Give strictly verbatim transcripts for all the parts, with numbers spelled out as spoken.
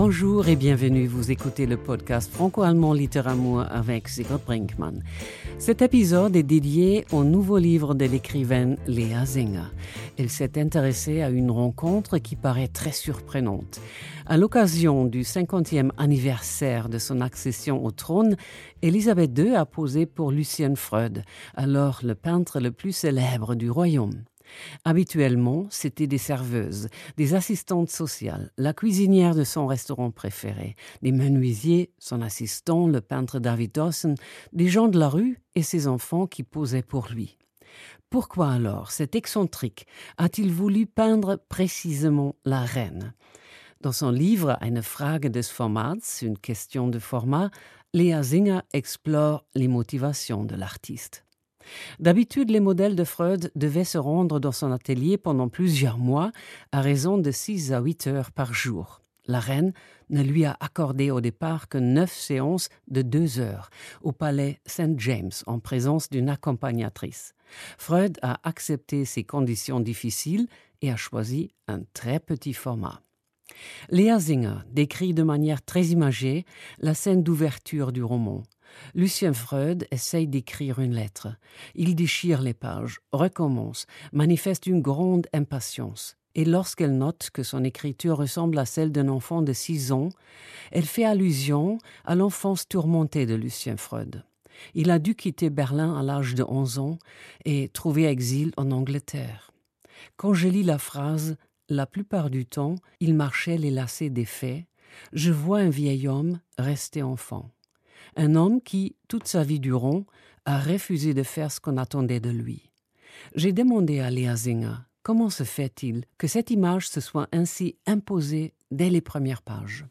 Bonjour et bienvenue, vous écoutez le podcast franco-allemand Littéramour avec Sigrid Brinkmann. Cet épisode est dédié au nouveau livre de l'écrivaine Lea Singer. Elle s'est intéressée à une rencontre qui paraît très surprenante. À l'occasion du cinquantième anniversaire de son accession au trône, Élisabeth deux a posé pour Lucian Freud, alors le peintre le plus célèbre du royaume. Habituellement, c'était des serveuses, des assistantes sociales, la cuisinière de son restaurant préféré, des menuisiers, son assistant, le peintre David Dawson, des gens de la rue et ses enfants qui posaient pour lui. Pourquoi alors cet excentrique a-t-il voulu peindre précisément la reine ? Dans son livre Eine Frage des Formats, une question de format, Lea Singer explore les motivations de l'artiste. D'habitude, les modèles de Freud devaient se rendre dans son atelier pendant plusieurs mois à raison de six à huit heures par jour. La reine ne lui a accordé au départ que neuf séances de deux heures au palais Saint James en présence d'une accompagnatrice. Freud a accepté ces conditions difficiles et a choisi un très petit format. Lea Singer décrit de manière très imagée la scène d'ouverture du roman. Lucian Freud essaye d'écrire une lettre. Il déchire les pages, recommence, manifeste une grande impatience. Et lorsqu'elle note que son écriture ressemble à celle d'un enfant de six ans, elle fait allusion à l'enfance tourmentée de Lucian Freud. Il a dû quitter Berlin à l'âge de onze ans et trouver exil en Angleterre. Quand je lis la phrase « La plupart du temps, il marchait les lacets défaits », je vois un vieil homme rester enfant. Un homme qui, toute sa vie durant, a refusé de faire ce qu'on attendait de lui. J'ai demandé à Lea Singer comment se fait-il que cette image se soit ainsi imposée dès les premières pages.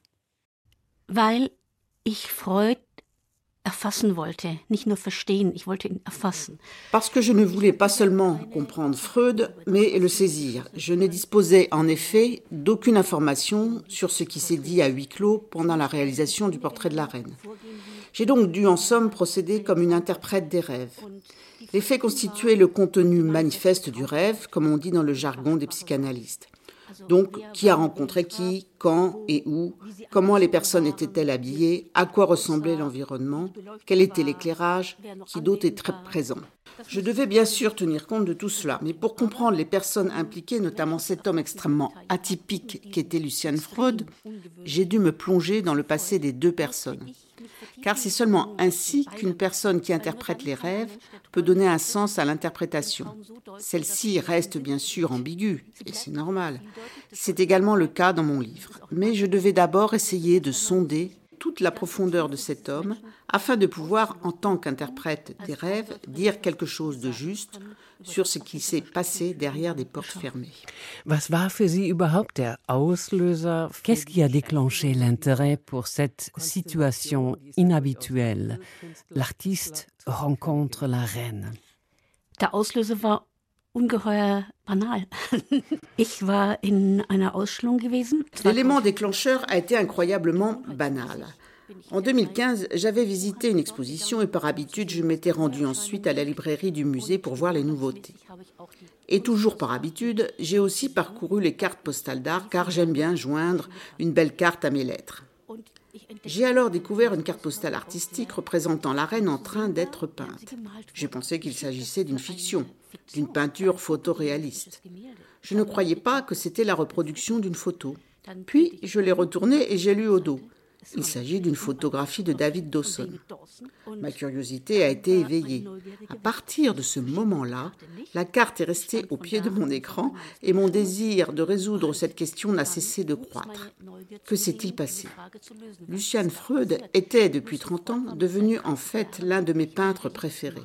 Weil ich Freud erfassen wollte, nicht nur verstehen, ich wollte ihn erfassen. Parce que je ne voulais pas seulement comprendre Freud, mais le saisir. Je ne disposais en effet d'aucune information sur ce qui s'est dit à huis clos pendant la réalisation du portrait de la reine. J'ai donc dû en somme procéder comme une interprète des rêves. Les faits constituaient le contenu manifeste du rêve, comme on dit dans le jargon des psychanalystes. Donc, qui a rencontré qui, quand et où, comment les personnes étaient-elles habillées, à quoi ressemblait l'environnement, quel était l'éclairage, qui d'autre est très présent. Je devais bien sûr tenir compte de tout cela, mais pour comprendre les personnes impliquées, notamment cet homme extrêmement atypique qu'était Lucian Freud, j'ai dû me plonger dans le passé des deux personnes. Car c'est seulement ainsi qu'une personne qui interprète les rêves peut donner un sens à l'interprétation. Celle-ci reste bien sûr ambiguë, et c'est normal. C'est également le cas dans mon livre. Mais je devais d'abord essayer de sonder toute la profondeur de cet homme afin de pouvoir, en tant qu'interprète des rêves, dire quelque chose de juste sur ce qui s'est passé derrière des portes fermées. Was war für Sie überhaupt der Auslöser? Qu'est-ce qui a déclenché l'intérêt pour cette situation inhabituelle? L'artiste rencontre la reine. Der Auslöser war ungeheuer banal. Ich war in einer Ausstellung gewesen. L'élément déclencheur a été incroyablement banal. En deux mille quinze, j'avais visité une exposition et par habitude, je m'étais rendue ensuite à la librairie du musée pour voir les nouveautés. Et toujours par habitude, j'ai aussi parcouru les cartes postales d'art car j'aime bien joindre une belle carte à mes lettres. J'ai alors découvert une carte postale artistique représentant la reine en train d'être peinte. J'ai pensé qu'il s'agissait d'une fiction, d'une peinture photoréaliste. Je ne croyais pas que c'était la reproduction d'une photo. Puis, je l'ai retournée et j'ai lu au dos. Il s'agit d'une photographie de David Dawson. Ma curiosité a été éveillée. À partir de ce moment-là, la carte est restée au pied de mon écran et mon désir de résoudre cette question n'a cessé de croître. Que s'est-il passé ? Lucian Freud était, depuis trente ans, devenu en fait l'un de mes peintres préférés.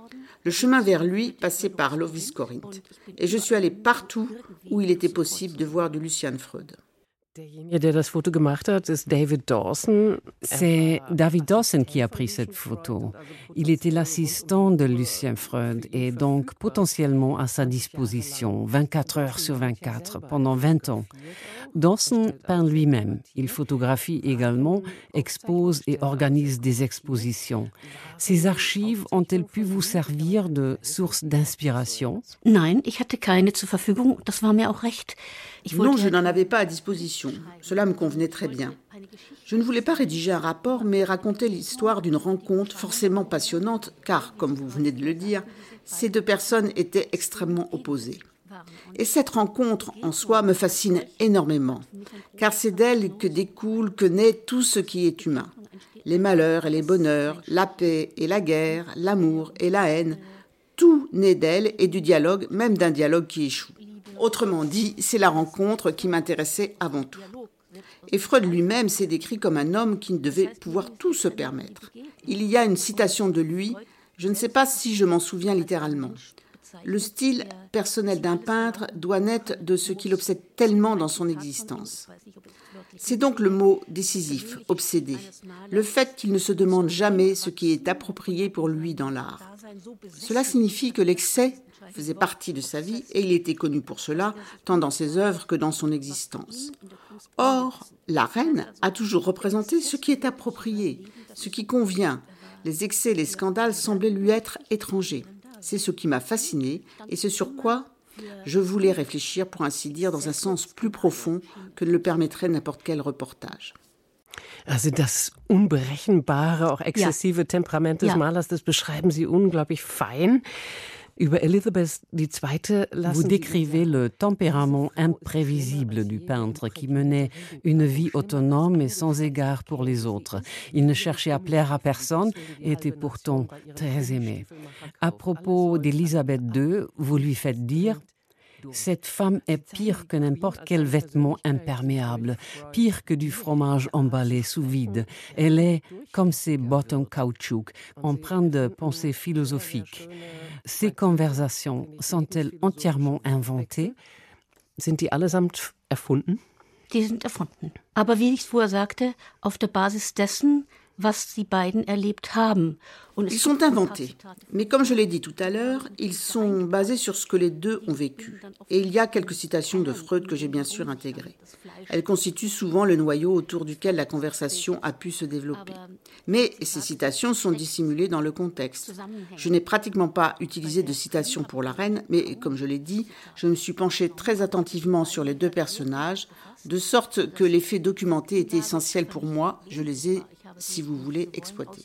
Le chemin vers lui passait par Lovis-Corinth et je suis allée partout où il était possible de voir du Lucian Freud. Derjenige, der das Foto gemacht hat, ist David Dawson. C'est David Dawson qui a pris cette photo. Il était l'assistant de Lucian Freud et donc potentiellement à sa disposition vingt-quatre heures sur vingt-quatre pendant vingt ans. Dawson peint lui-même. Il photographie également, expose et organise des expositions. Ces archives ont-elles pu vous servir de source d'inspiration? Nein, ich hatte keine zur Verfügung. Das war mir auch recht. Ich Non, je n'en avais pas à disposition. Cela me convenait très bien. Je ne voulais pas rédiger un rapport, mais raconter l'histoire d'une rencontre forcément passionnante, car, comme vous venez de le dire, ces deux personnes étaient extrêmement opposées. Et cette rencontre en soi me fascine énormément, car c'est d'elle que découle, que naît tout ce qui est humain. Les malheurs et les bonheurs, la paix et la guerre, l'amour et la haine, tout naît d'elle et du dialogue, même d'un dialogue qui échoue. Autrement dit, c'est la rencontre qui m'intéressait avant tout. Et Freud lui-même s'est décrit comme un homme qui ne devait pouvoir tout se permettre. Il y a une citation de lui, je ne sais pas si je m'en souviens littéralement. Le style personnel d'un peintre doit naître de ce qu'il obsède tellement dans son existence. C'est donc le mot décisif, obsédé, le fait qu'il ne se demande jamais ce qui est approprié pour lui dans l'art. Cela signifie que l'excès faisait partie de sa vie et il était connu pour cela, tant dans ses œuvres que dans son existence. Or, la reine a toujours représenté ce qui est approprié, ce qui convient. Les excès et les scandales semblaient lui être étrangers. C'est ce qui m'a fascinée et c'est sur quoi je voulais réfléchir, pour ainsi dire, dans un sens plus profond que ne le permettrait n'importe quel reportage. Also das unberechenbare, auch exzessive ja. Temperament des ja. Malers, das beschreiben Sie unglaublich fein. Über Elizabeth die Zweite lassen Vous décrivez le tempérament imprévisible du peintre qui menait une vie autonome et sans égard pour les autres. Il ne cherchait à plaire à personne et était pourtant très aimé. À propos d'Élisabeth deux, vous lui faites dire « Cette femme est pire que n'importe quel vêtement imperméable, pire que du fromage emballé sous vide. Elle est comme ces bottes en caoutchouc, empreintes de pensée philosophique. » Ces conversations sont-elles entièrement inventées? Sind die allesamt erfunden? Die sind erfunden. Aber wie ich vorher sagte, auf der Basis dessen, was die beiden erlebt haben. Ils sont inventés, mais comme je l'ai dit tout à l'heure, ils sont basés sur ce que les deux ont vécu. Et il y a quelques citations de Freud que j'ai bien sûr intégrées. Elles constituent souvent le noyau autour duquel la conversation a pu se développer. Mais ces citations sont dissimulées dans le contexte. Je n'ai pratiquement pas utilisé de citations pour la reine, mais comme je l'ai dit, je me suis penchée très attentivement sur les deux personnages, de sorte que les faits documentés étaient essentiels pour moi. Je les ai, si vous voulez, exploités.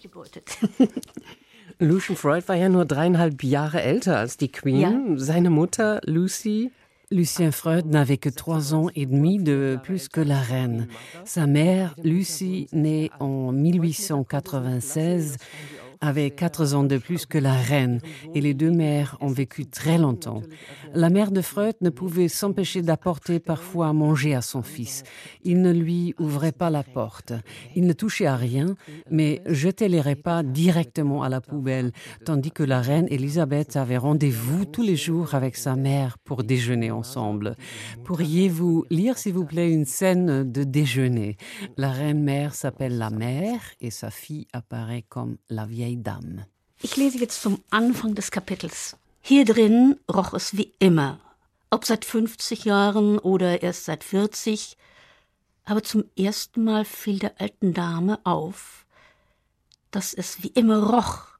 Lucian Freud war ja nur dreieinhalb Jahre älter als die Queen. Ja. Seine Mutter, Lucy... Lucien Freud n'avait que trois ans et demi de plus que la reine. Sa mère, Lucie, née en mille huit cent quatre-vingt-seize, avait quatre ans de plus que la reine et les deux mères ont vécu très longtemps. La mère de Freud ne pouvait s'empêcher d'apporter parfois à manger à son fils. Il ne lui ouvrait pas la porte. Il ne touchait à rien, mais jetait les repas directement à la poubelle, tandis que la reine Elisabeth avait rendez-vous tous les jours avec sa mère pour déjeuner ensemble. Pourriez-vous lire, s'il vous plaît, une scène de déjeuner? La reine-mère s'appelle la mère et sa fille apparaît comme la vieille Dame. Ich lese jetzt zum Anfang des Kapitels. Hier drin roch es wie immer, ob seit fünfzig Jahren oder erst seit vierzig, aber zum ersten Mal fiel der alten Dame auf, dass es wie immer roch.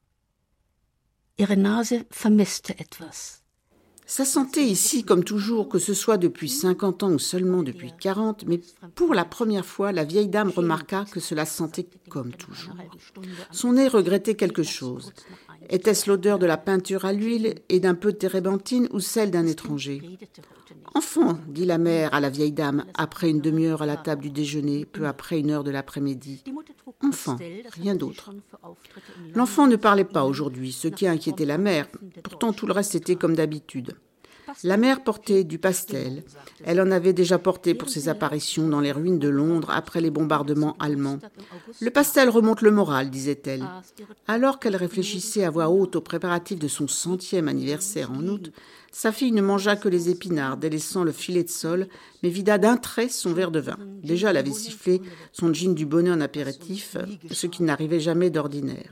Ihre Nase vermisste etwas. Ça sentait ici, comme toujours, que ce soit depuis cinquante ans ou seulement depuis quarante, mais pour la première fois, la vieille dame remarqua que cela sentait comme toujours. Son nez regrettait quelque chose. Était-ce l'odeur de la peinture à l'huile et d'un peu de térébenthine ou celle d'un étranger? « Enfant, dit la mère à la vieille dame, après une demi-heure à la table du déjeuner, peu après une heure de l'après-midi. Enfant, rien d'autre. » L'enfant ne parlait pas aujourd'hui, ce qui inquiétait la mère. Pourtant, tout le reste était comme d'habitude. La mère portait du pastel. Elle en avait déjà porté pour ses apparitions dans les ruines de Londres après les bombardements allemands. Le pastel remonte le moral, disait-elle. Alors qu'elle réfléchissait à voix haute aux préparatifs de son centième anniversaire en août, sa fille ne mangea que les épinards, délaissant le filet de sol, mais vida d'un trait son verre de vin. Déjà, elle avait sifflé son gin du bonnet en apéritif, ce qui n'arrivait jamais d'ordinaire.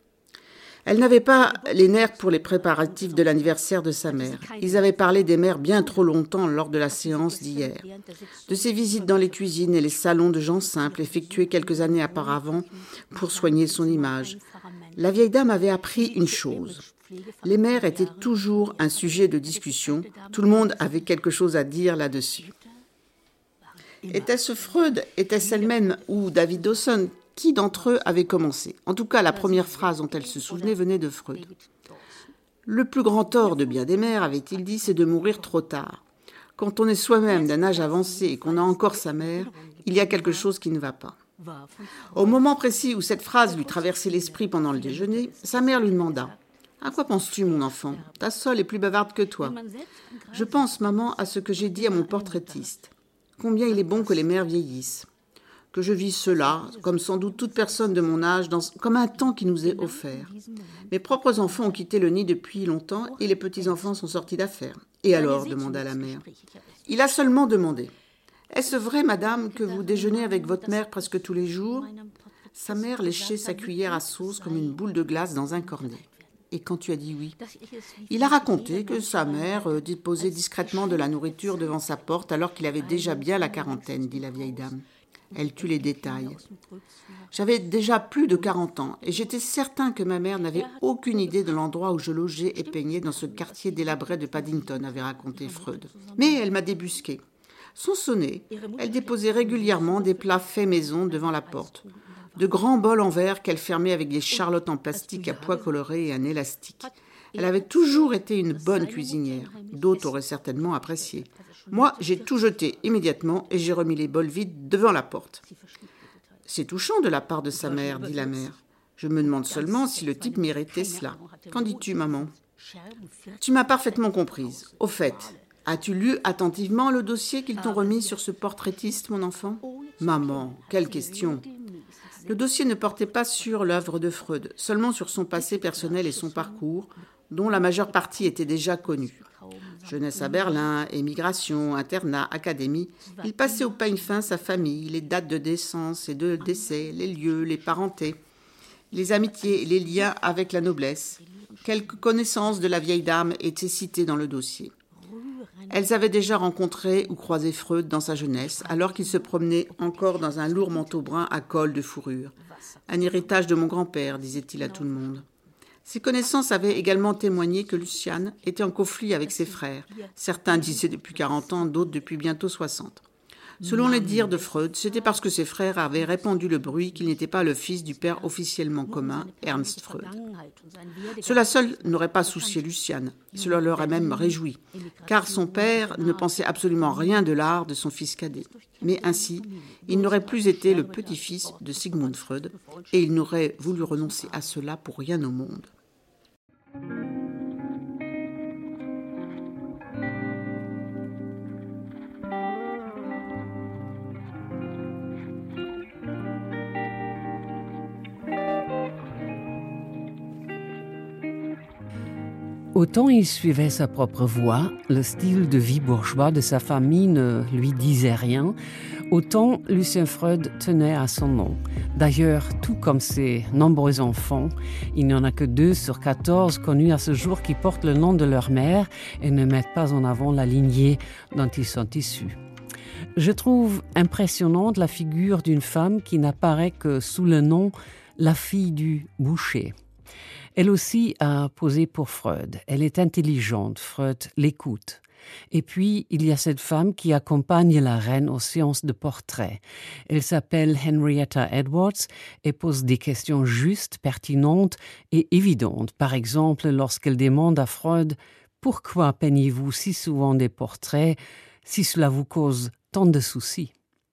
Elle n'avait pas les nerfs pour les préparatifs de l'anniversaire de sa mère. Ils avaient parlé des mères bien trop longtemps lors de la séance d'hier. De ses visites dans les cuisines et les salons de gens simples effectuées quelques années auparavant pour soigner son image. La vieille dame avait appris une chose. Les mères étaient toujours un sujet de discussion. Tout le monde avait quelque chose à dire là-dessus. Était-ce Freud, était-ce elle-même ou David Dawson? Qui d'entre eux avait commencé? En tout cas, la première phrase dont elle se souvenait venait de Freud. Le plus grand tort de bien des mères, avait-il dit, c'est de mourir trop tard. Quand on est soi-même d'un âge avancé et qu'on a encore sa mère, il y a quelque chose qui ne va pas. Au moment précis où cette phrase lui traversait l'esprit pendant le déjeuner, sa mère lui demanda « À quoi penses-tu, mon enfant? Ta sœur est plus bavarde que toi. »« Je pense, maman, à ce que j'ai dit à mon portraitiste. Combien il est bon que les mères vieillissent. Que je vis cela, comme sans doute toute personne de mon âge, dans, comme un temps qui nous est offert. Mes propres enfants ont quitté le nid depuis longtemps et les petits-enfants sont sortis d'affaires. »« Et alors ?» demanda la mère. Il a seulement demandé. « Est-ce vrai, madame, que vous déjeunez avec votre mère presque tous les jours ?» Sa mère léchait sa cuillère à sauce comme une boule de glace dans un cornet. « Et quand tu as dit oui ?» Il a raconté que sa mère euh, déposait discrètement de la nourriture devant sa porte alors qu'il avait déjà bien la quarantaine, dit la vieille dame. Elle tue les détails. J'avais déjà plus de quarante ans et j'étais certain que ma mère n'avait aucune idée de l'endroit où je logeais et peignais dans ce quartier délabré de Paddington, avait raconté Freud. Mais elle m'a débusqué. Sans sonner, elle déposait régulièrement des plats faits maison devant la porte. De grands bols en verre qu'elle fermait avec des charlottes en plastique à pois colorés et un élastique. Elle avait toujours été une bonne cuisinière. D'autres auraient certainement apprécié. Moi, j'ai tout jeté immédiatement et j'ai remis les bols vides devant la porte. « C'est touchant de la part de sa mère, dit la mère. Je me demande seulement si le type méritait cela. Qu'en dis-tu, maman ? Tu m'as parfaitement comprise. Au fait, as-tu lu attentivement le dossier qu'ils t'ont remis sur ce portraitiste, mon enfant ? Maman, quelle question ! Le dossier ne portait pas sur l'œuvre de Freud, seulement sur son passé personnel et son parcours, dont la majeure partie était déjà connue. Jeunesse à Berlin, émigration, internat, académie, il passait au peigne fin sa famille, les dates de naissance et de décès, les lieux, les parentés, les amitiés et les liens avec la noblesse. Quelques connaissances de la vieille dame étaient citées dans le dossier. Elles avaient déjà rencontré ou croisé Freud dans sa jeunesse, alors qu'il se promenait encore dans un lourd manteau brun à col de fourrure. Un héritage de mon grand-père, disait-il à tout le monde. Ces connaissances avaient également témoigné que Luciane était en conflit avec ses frères. Certains disaient depuis quarante ans, d'autres depuis bientôt soixante. Selon les dires de Freud, c'était parce que ses frères avaient répandu le bruit qu'il n'était pas le fils du père officiellement commun, Ernst Freud. Cela seul n'aurait pas soucié Luciane, cela l'aurait même réjoui, car son père ne pensait absolument rien de l'art de son fils cadet. Mais ainsi, il n'aurait plus été le petit-fils de Sigmund Freud, et il n'aurait voulu renoncer à cela pour rien au monde. Autant il suivait sa propre voie, le style de vie bourgeois de sa famille ne lui disait rien, autant Lucien Freud tenait à son nom. D'ailleurs, tout comme ses nombreux enfants, il n'y en a que deux sur quatorze connus à ce jour qui portent le nom de leur mère et ne mettent pas en avant la lignée dont ils sont issus. Je trouve impressionnante la figure d'une femme qui n'apparaît que sous le nom « la fille du boucher ». Elle aussi a posé pour Freud. Elle est intelligente, Freud l'écoute. Et puis, il y a cette femme qui accompagne la reine aux séances de portrait. Elle s'appelle Henrietta Edwards et pose des questions justes, pertinentes et évidentes. Par exemple, lorsqu'elle demande à Freud « Pourquoi peignez-vous si souvent des portraits si cela vous cause tant de soucis ?»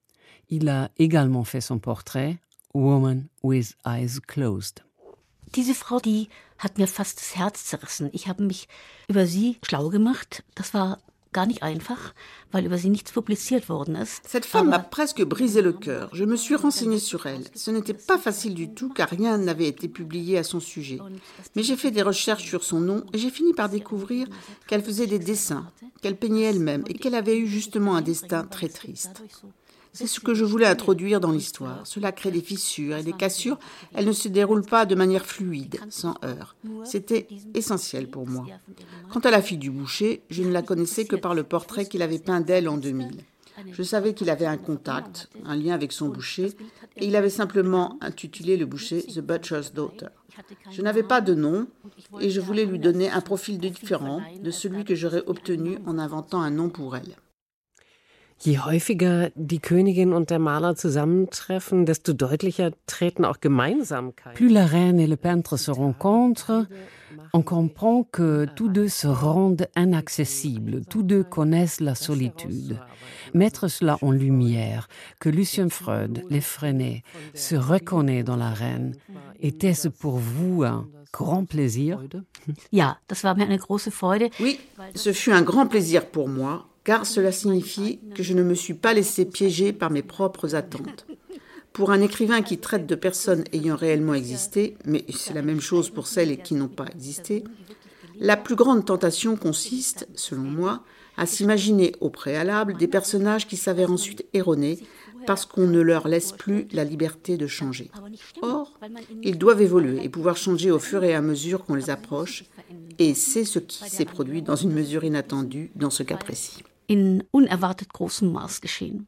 Il a également fait son portrait « Woman with Eyes Closed ». Diese Frau, die hat mir fast das Herz zerrissen. Ich habe mich über sie schlau gemacht. Das war gar nicht einfach, weil über sie nichts publiziert worden ist. Cette femme m'a presque brisé le cœur. Je me suis renseignée sur elle. Ce n'était pas facile du tout, car rien n'avait été publié à son sujet. Mais j'ai fait des recherches sur son nom et j'ai fini par découvrir qu'elle faisait des dessins, qu'elle peignait elle-même et qu'elle avait eu justement un destin très triste. C'est ce que je voulais introduire dans l'histoire. Cela crée des fissures et des cassures. Elles ne se déroulent pas de manière fluide, sans heurts. C'était essentiel pour moi. Quant à la fille du boucher, je ne la connaissais que par le portrait qu'il avait peint d'elle en deux mille. Je savais qu'il avait un contact, un lien avec son boucher, et il avait simplement intitulé le boucher « The Butcher's Daughter ». Je n'avais pas de nom, et je voulais lui donner un profil différent de celui que j'aurais obtenu en inventant un nom pour elle. Je häufiger die Königin und der Maler zusammentreffen, desto deutlicher treten auch Gemeinsamkeiten. Plus la reine et le peintre se rencontrent, on comprend que tous deux se rendent inaccessibles, tous deux connaissent la solitude. Mettre cela en lumière, que Lucien Freud, l'effréné, se reconnaît dans la reine, était-ce pour vous un grand plaisir? Ja, das war mir eine große Freude. Oui, ce fut un grand plaisir pour moi, car cela signifie que je ne me suis pas laissé piéger par mes propres attentes. Pour un écrivain qui traite de personnes ayant réellement existé, mais c'est la même chose pour celles qui n'ont pas existé, la plus grande tentation consiste, selon moi, à s'imaginer au préalable des personnages qui s'avèrent ensuite erronés parce qu'on ne leur laisse plus la liberté de changer. Or, ils doivent évoluer et pouvoir changer au fur et à mesure qu'on les approche, et c'est ce qui s'est produit dans une mesure inattendue dans ce cas précis. In unerwartet großem Maß geschehen.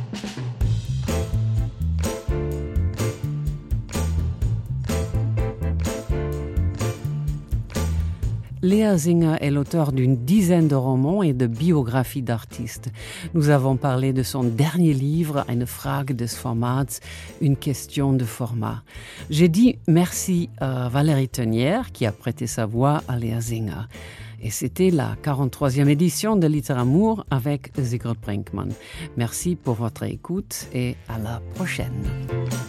Lea Singer est l'auteur d'une dizaine de romans et de biographies d'artistes. Nous avons parlé de son dernier livre, Eine Frage des Formats, une question de format. J'ai dit merci à Valérie Tenière qui a prêté sa voix à Lea Singer. Et c'était la quarante-troisième édition de Littéramour avec Sigrid Brinkmann. Merci pour votre écoute et à la prochaine.